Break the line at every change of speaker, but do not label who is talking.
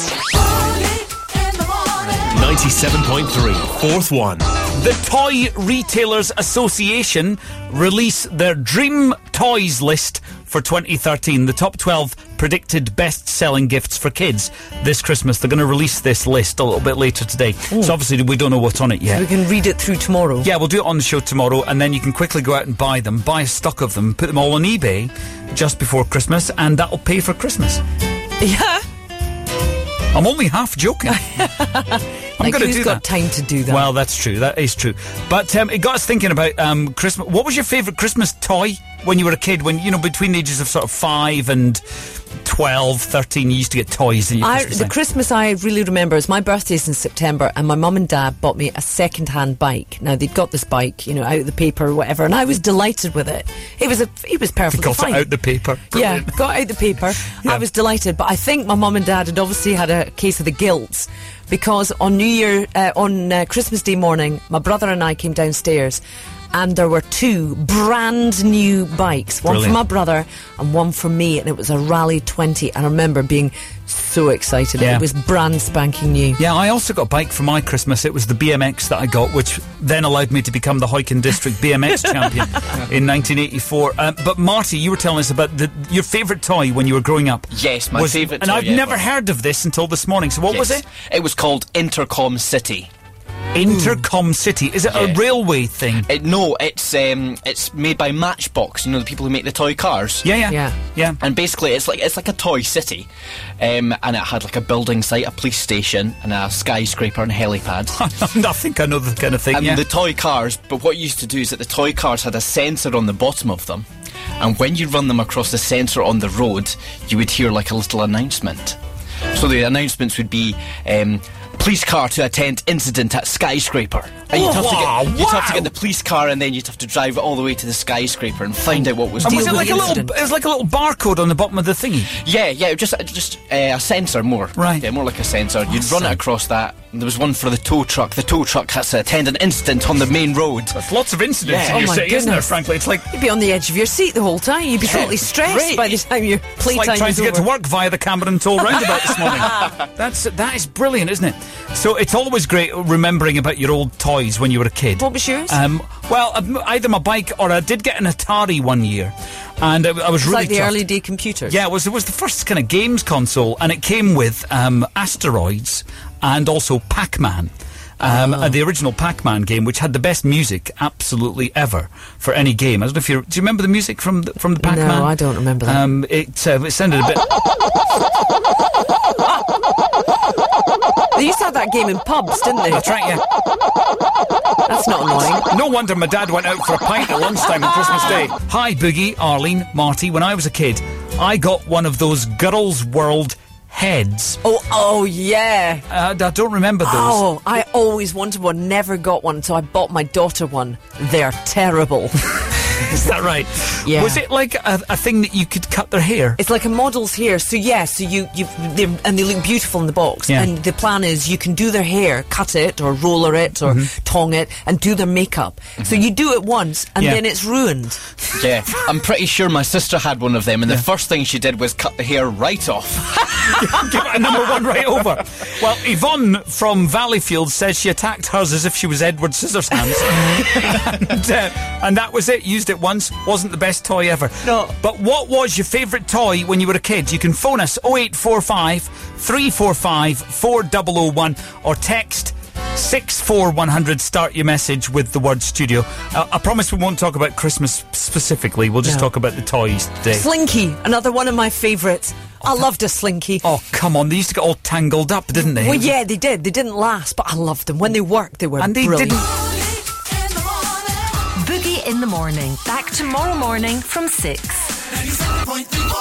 97.3, fourth one.
The Toy Retailers Association release their Dream Toys list for 2013. The top 12 predicted best-selling gifts for kids this Christmas. They're going to release this list a little bit later today. Ooh. So obviously we don't know what's on it yet.
So we can read it through tomorrow.
Yeah, we'll do it on the show tomorrow, and then you can quickly go out and buy them, buy a stock of them, put them all on eBay just before Christmas, and that'll pay for Christmas.
Yeah.
I'm only half joking. I'm going to do
who's got time to do that?
Well, that's true. That is true. But it got us thinking about Christmas. What was your favourite Christmas toy when you were a kid? When, between the ages of sort of 5 and 12, 13, you used to get toys.
The Christmas I really remember is my birthday's in September, and my mum and dad bought me a second-hand bike. Now, they'd got this bike, out of the paper or whatever, and I was delighted with it. It was perfectly fine.
Got it out the paper. Brilliant.
Yeah, got out the paper. Yeah. I was delighted, but I think my mum and dad had obviously had a case of the guilt, because on Christmas Day morning, my brother and I came downstairs, and there were 2 brand new bikes, one for my brother and one for me, and it was a Rally 20. And I remember being so excited.
Yeah.
It was brand spanking new.
Yeah, I also got a bike for my Christmas. It was the BMX that I got, which then allowed me to become the Huyken District BMX champion in 1984. But Marty, you were telling us about your favourite toy when you were growing up.
Yes, my favourite toy.
And I've never heard of this until this morning. So what was it?
It was called Intercom City.
Intercom City. Is it a railway thing?
No, it's made by Matchbox. The people who make the toy cars.
Yeah.
And basically, it's like a toy city, and it had like a building site, a police station, and a skyscraper and a helipad.
I think I know the kind of thing.
And the toy cars. But what you used to do is that the toy cars had a sensor on the bottom of them, and when you run them across the sensor on the road, you would hear like a little announcement. So the announcements would be, police car to attend incident at skyscraper. And you'd have to get the police car, and then you'd have to drive it all the way to the skyscraper and find out what was
and
dealing
was it
with
like
the
it was like a little barcode on the bottom of the thingy?
Yeah, just a sensor more.
Right.
Yeah, more like a sensor. You'd run it across that. And there was one for the tow truck. The tow truck has to attend an incident on the main road.
There's lots of incidents in your city, isn't there, frankly? It's like...
You'd be on the edge of your seat the whole time. You'd be totally stressed by the time your playtime is over.
It's like trying to get to work via the Cameron Toll roundabout this morning. That is brilliant, isn't it? So it's always great remembering about your old toys when you were a kid.
What was yours?
Either my bike, or I did get an Atari one year. And I was really
like the
chuffed.
early day computers.
Yeah, it was the first kind of games console, and it came with Asteroids and also Pac-Man. The original Pac-Man game, which had the best music absolutely ever for any game. I don't know if do you remember the music from the Pac-Man?
No, I don't remember that.
It sounded a bit...
They used to have that game in pubs, didn't they?
That's right, yeah.
That's not annoying.
No wonder my dad went out for a pint at lunchtime on Christmas Day. Hi, Boogie, Arlene, Marty. When I was a kid, I got one of those Girls' World heads.
Oh yeah.
I don't remember those.
Oh, I always wanted one, never got one, so I bought my daughter one. They're terrible.
Is that right?
Yeah.
Was it like a thing that you could cut their hair?
It's like a model's hair. So they look beautiful in the box.
Yeah.
And the plan is you can do their hair, cut it or roller it or tong it, and do their makeup. So you do it once and then it's ruined.
Yeah, I'm pretty sure my sister had one of them, and the first thing she did was cut the hair right off.
Give it a number 1 right over. Well, Yvonne from Valleyfield says she attacked hers as if she was Edward Scissorhands. And that was it. Used it once. Wasn't the best toy ever.
No.
But what was your favourite toy when you were a kid? You can phone us 0845 345 4001 or text 64100. Start your message with the word studio. I promise we won't talk about Christmas specifically. We'll just talk about the toys today.
Slinky, another one of my favourites. I loved a Slinky.
Oh, come on. They used to get all tangled up, didn't they?
Well, yeah, they did. They didn't last, but I loved them. When they worked, they were brilliant.
Boogie in the morning. Back tomorrow morning from 6. 97.3